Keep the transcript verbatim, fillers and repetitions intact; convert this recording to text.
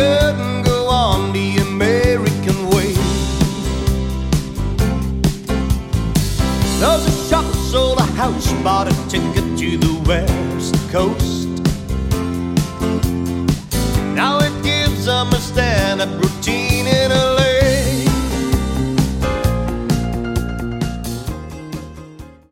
couldn't go on the American way. There's a shop sold a house, bought a ticket to the West Coast. Now it gives them a stand-up routine